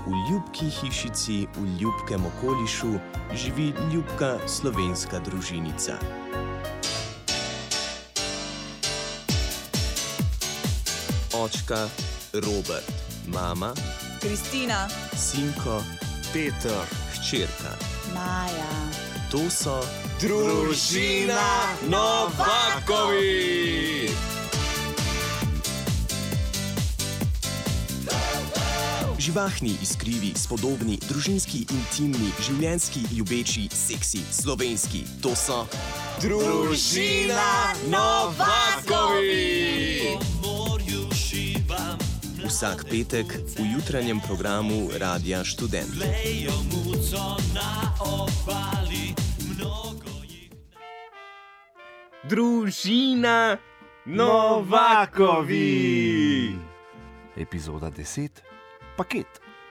v ljubki hišici v ljubkem okolišu živi ljubka slovenska družinica. Očka Robert, mama Kristina, sinko Peter, hčerka. Maja. To so Družina Novakovi! živahni, iskrivi, spodobni, družinski, intimni, življenjski, ljubeči, seksi, slovenski. To so Družina Novakovi! Vsak petek v jutranjem programu Radia Študent. Družina Novakovi! Epizoda 10. Paket.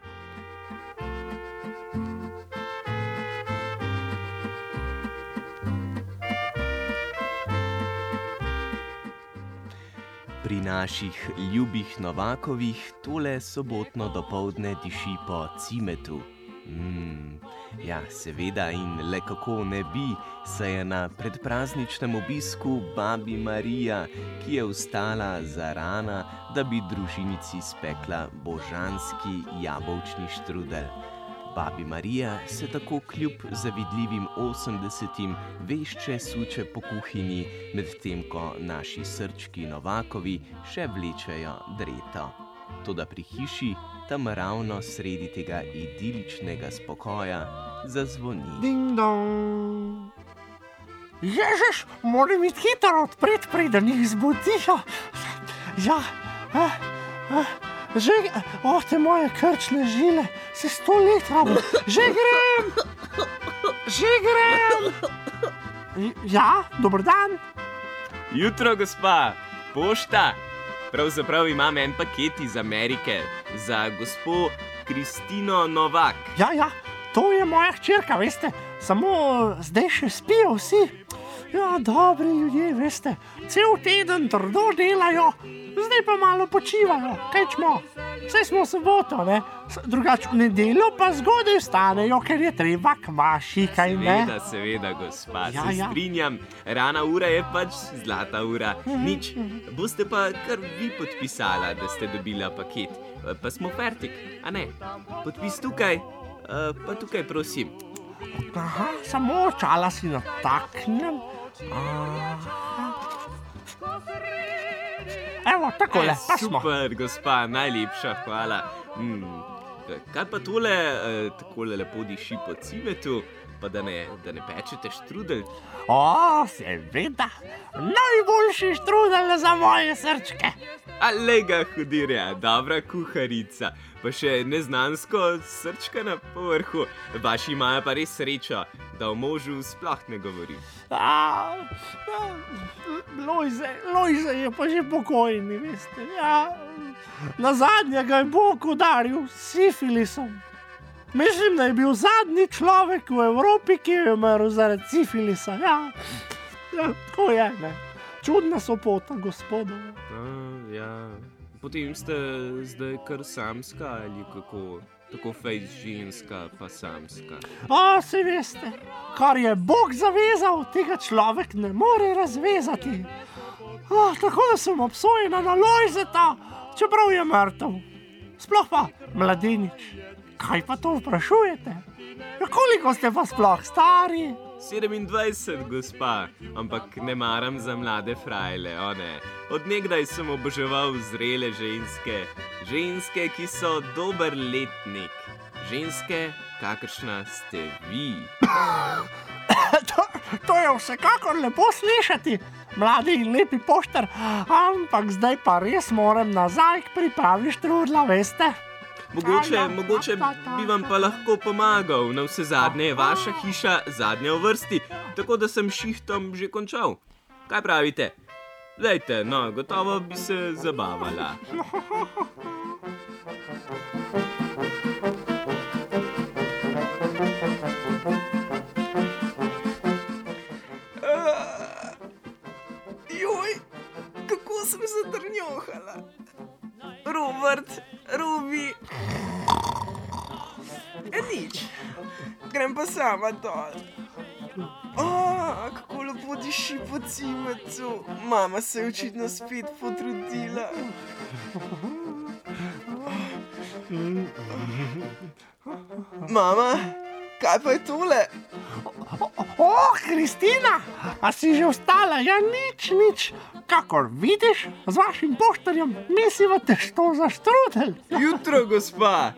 Pri naših ljubih Novakovih tole sobotno dopoldne diši po cimetu. Ja, seveda in le kako ne bi, saj je na predprazničnem obisku babi Marija, ki je vstala zarana, da bi družinici spekla božanski jabolčni štrudel. Babi Marija se tako kljub zavidljivim 80 vešče suče po kuhinji, medtem ko naši srčki Novakovi še vlečejo dreto. Toda pri hiši, tam ravno sredi tega idiličnega spokoja, zazvoni. Ding dong. Ježiš, moram iti hitro odpreti, preden jih zbudijo. Ja, že, te moje krčne žile, se 100 let rabim. Že grem. Ja, dober dan. Jutro, gospa, pošta. Pravzaprav imam en paket iz Amerike za gospo Kristino Novak. Ja, to je moja hčerka, veste, samo zdaj še spijo vsi. Ja, dobri ljudje, veste, cel teden trdo delajo, zdaj pa malo počivajo, kaj čmo. Saj smo soboto, ne? Drugače v nedeljo pa zgodaj vstanejo, ker je treba k vaši, kaj ne? Seveda, gospa, Ja. strinjam. Rana ura je pač zlata ura. Nič, boste pa kar vi podpisala, da ste dobila paket. Pa smo fertik, a ne? Podpis tukaj, pa tukaj prosim. Aha, samo očala si nataknem. Evo, takole, pa smo. Super, gospa, najlepša hvala. Kaj pa tole takole lepo diši po cimetu, pa da ne pečete štrudel? Seveda, najboljši štrudel za moje srčke. A lega hudirja, dobra kuharica, pa še neznansko srčka na povrhu. Vaši imajo pa res srečo, da o možu sploh ne govori. Lojze je pa že pokojni, veste. Ja, nazadnje ga je Bog udaril s sifilisom. Mislim, da je bil zadnji človek v Evropi, ki je umrl zaradi sifilisa. Ja, tako je, ne. Čudna sopota, gospodova. Ja. Potem ste zdaj kar samska ali kako? Tako fejs ženska pa samska. Saj veste, kar je Bog zavezal, tega človek ne more razvezati. Tako da sem obsojena na Lojzeta, čeprav je mrtev. Sploh pa mladenič. Kaj pa to vprašujete? Koliko ste pa sploh stari? 27, gospa, ampak ne maram za mlade frajle, o ne. Od nekdaj sem oboževal zrele ženske. Ženske, ki so dober letnik. Ženske, kakršna ste vi. To je vsekakor lepo slišati, mladi in lepi poštar, ampak zdaj pa res moram nazaj k pripravi štrudla, veste? Mogoče bi vam pa lahko pomagal. Na vse zadnje je vaša hiša zadnja v vrsti, tako da sem šihtom že končal. Kaj pravite? Dajte, no, gotovo bi se zabavala. Joj, kako sem zadrnjohala. Robert, Rubi. Nič. Grem pa sama dol. Kako lepo diši po cimetu. Mama se je očitno spet potrudila. Mama, kaj pa je tole? Kristina, a si že vstala? Ja, nič. Kakor vidiš, z vašim poštarjem mesiva testo za štrudelj. Jutro, gospa.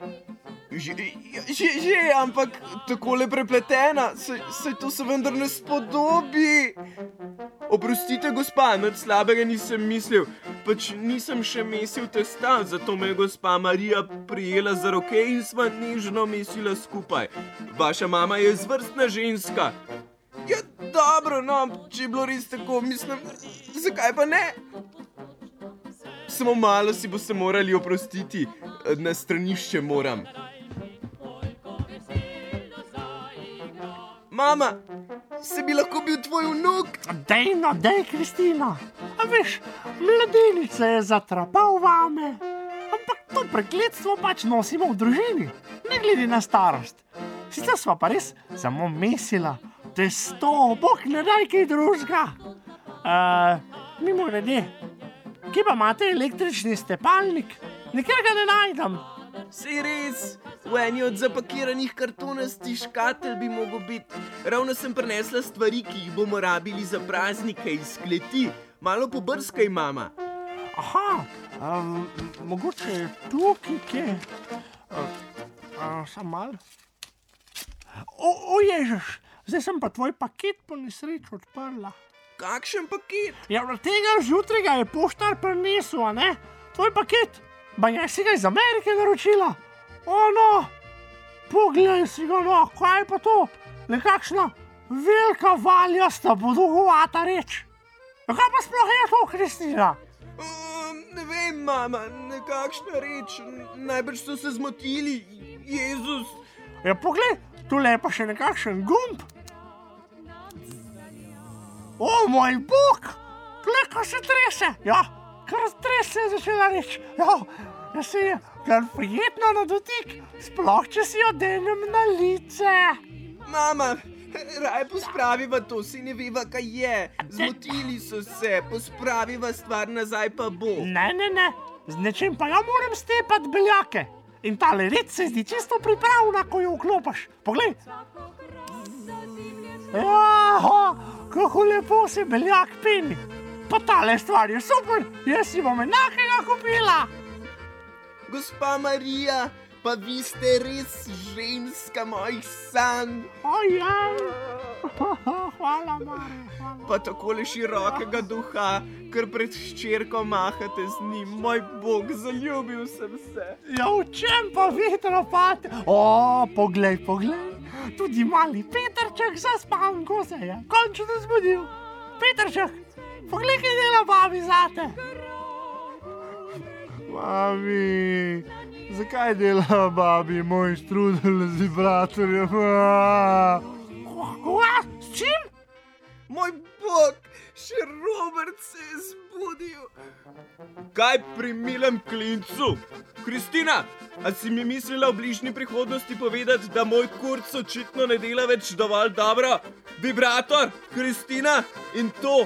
Že, ampak takole prepletena, saj to se vendar ne spodobi. Oprostite, gospa, nič slabega nisem mislil. Pač nisem še mesil testa, zato me je gospa Marija prijela za roke in sva nežno mesila skupaj. Vaša mama je izvrstna ženska. Ja, dobro, no, če je bilo res tako, mislim, zakaj pa ne? Samo malo si boste morali oprostiti, na stranišče moram. Mama, se bi lahko bil tvoj vnuk? Dej, Kristina. A veš, mladenice je zatrapal vame. Ampak to prekletstvo pač nosimo v družini, ne glede na starost. Sicer sva pa res samo mesila testo, bog ne daj kaj drugega. Mimogrede, kje pa imate električni stepalnik? Nikjer ga ne najdem. Sej res, v eni od zapakiranih kartonastih škatel bi mogel biti. Ravno sem prinesla stvari, ki jih bomo rabili za praznike iz kleti. Malo pobrskaj, mama. Aha, mogoče je tukaj kje. Sam malo. Ježeš, zdaj sem pa tvoj paket po nesreči odprla. Kakšen paket? Ja, od tega zjutraj ga je poštar prinesel, a ne? Tvoj paket. Ba je si ga iz Amerike naročila? No, poglej si ga, no, kaj je pa to? Nekakšna velika valjasta podolgovata reč. Kaj pa sploh je to, Kristina? Ne vem, mama, nekakšna reč. Najbrž so se zmotili, Jezus. Ja, poglej, tule je pa še nekakšen gumb. Moj bog, glej, ko se trese. Ja, kar trese je začela reč. Ja, se je kar prijetno na dotik, sploh če si odenem na lice. Mama, raj pospraviva to, si ne veva, kaj je. Zmotili so se, pospraviva stvar nazaj pa bo. Ne, z nečem pa ja moram stepati beljake. In tale red se zdi čisto pripravna, ko jo vklopaš. Poglej. Kako lepo se beljak peni. Pa tale stvar je super, jaz si bom enakega kupila. Gospa Marija, pa vi ste res ženska mojih sanj. Hvala, Marija, hvala. Pa takole širokega duha, ker pred hčerko mahate z njim. Moj bog, zaljubil sem se. Ja, v čem pa vetro pate? Poglej, tudi mali Petrček zaspan, ko se je končno zbudil. Petrček, poglej, kaj dela babi zate. Mami, zakaj dela babi moj štrudel z vibratorjem? S čim? Moj bog, še Robert se je zbudil. Kaj pri milem klincu? Kristina, a si mi mislila v bližnji prihodnosti povedati, da moj kurc očitno ne dela več dovolj dobro? Vibrator, Kristina, in to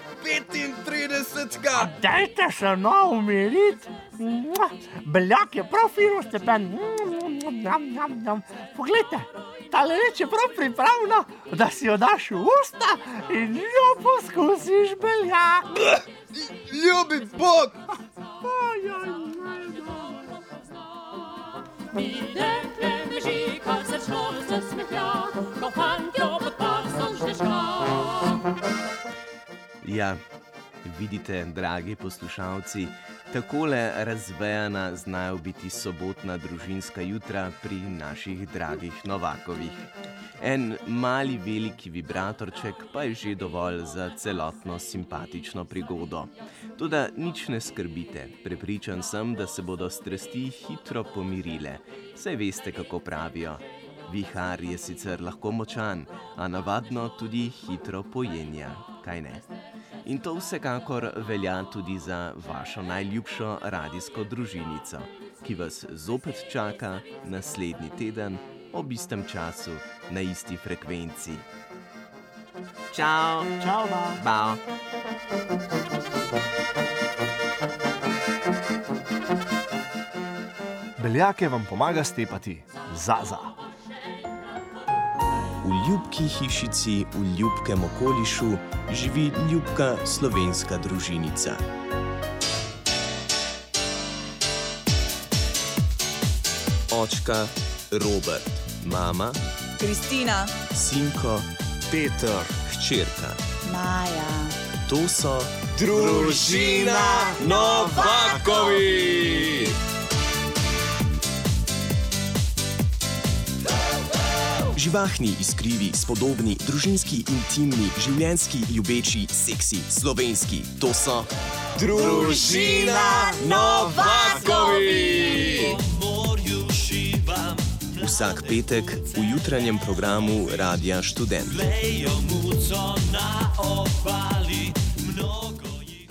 35. Dajte se umiriti. Beljak je prav fino stepen. Poglejte, tale reč je prav pripravna, da si jo daš v usta in jo poskusiš beljak. Ljubi bog! Dekle beži, ko srčno se smehlja, ko fantjo pod pasom žneška. Ja, vidite, dragi poslušalci, takole razvejana znajo biti sobotna družinska jutra pri naših dragih Novakovih. En mali veliki vibratorček pa je že dovolj za celotno simpatično prigodo. Toda nič ne skrbite, prepričan sem, da se bodo strasti hitro pomirile. Saj veste, kako pravijo. Vihar je sicer lahko močan, a navadno tudi hitro pojenja, kaj ne? In to vsekakor velja tudi za vašo najljubšo radijsko družinico. ki vas zopet čaka naslednji teden ob istem času na isti frekvenci. Čau! Čau, ba. Bao! Beljake vam pomaga stepati Zaza. V ljubki hišici v ljubkem okolišu živi ljubka slovenska družinica. Očka Robert, mama Kristina, Sinko, Peter, hčerka. Maja, To so Družina Novakovi! živahni, iskrivi, spodobni, družinski, intimni, življenjski, ljubeči, seksi, slovenski. To so Družina Novakovi! vsak petek v jutranjem programu Radia Študent. Lejo muco na